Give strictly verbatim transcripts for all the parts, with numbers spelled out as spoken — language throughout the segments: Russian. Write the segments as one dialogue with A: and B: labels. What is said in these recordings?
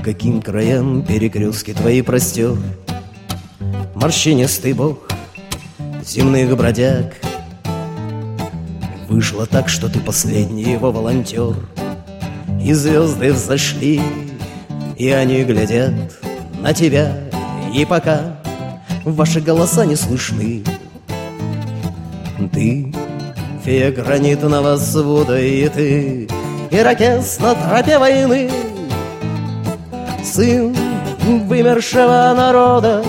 A: каким краям перекрестки твои простер морщинистый бог земных бродяг. Вышло так, что ты последний его волонтер, и звезды взошли, и они глядят на тебя. И пока ваши голоса не слышны, ты фея гранитного свода, и ты ирокез на тропе войны, сын вымершего народа.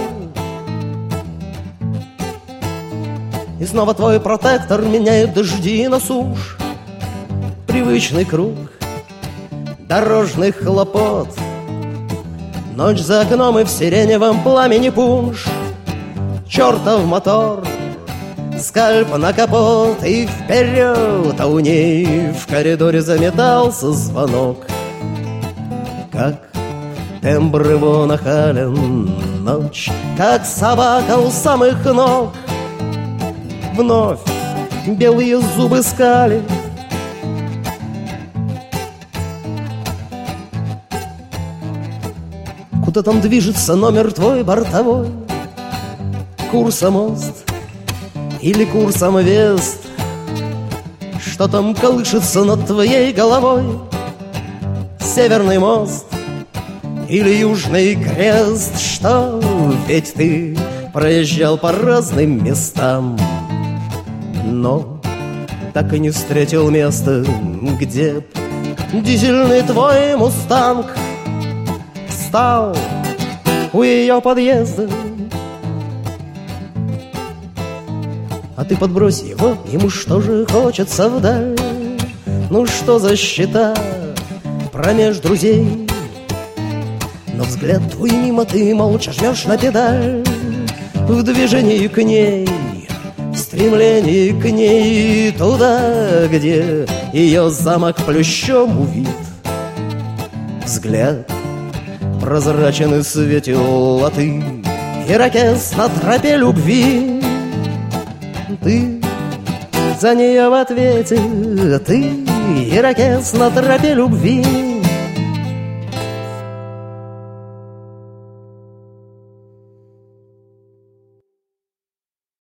A: И снова твой протектор меняет дожди на сушь, привычный круг дорожных хлопот, ночь за окном и в сиреневом пламени пунш, чертов мотор, скальп на капот и вперед, а у ней в коридоре заметался звонок. Как тембр его нахален, ночь, как собака у самых ног. Вновь белые зубы скалит, куда там движется номер твой бортовой? Курсом мост или курсом вест? Что там колышется над твоей головой? Северный мост или южный крест? Что? Ведь ты проезжал по разным местам, но так и не встретил места, где б дизельный твой мустанг стал у ее подъезда. А ты подбрось его, ему что же хочется вдаль? Ну что за счета промеж друзей? Но взгляд твой мимо, ты молча жмешь на педаль. В движении к ней, в стремлении к ней, туда, где ее замок плющом увит. Взгляд прозрачен и светил, а ты ирокез на тропе любви. Ты за нее в ответе, ты ирокез на тропе любви.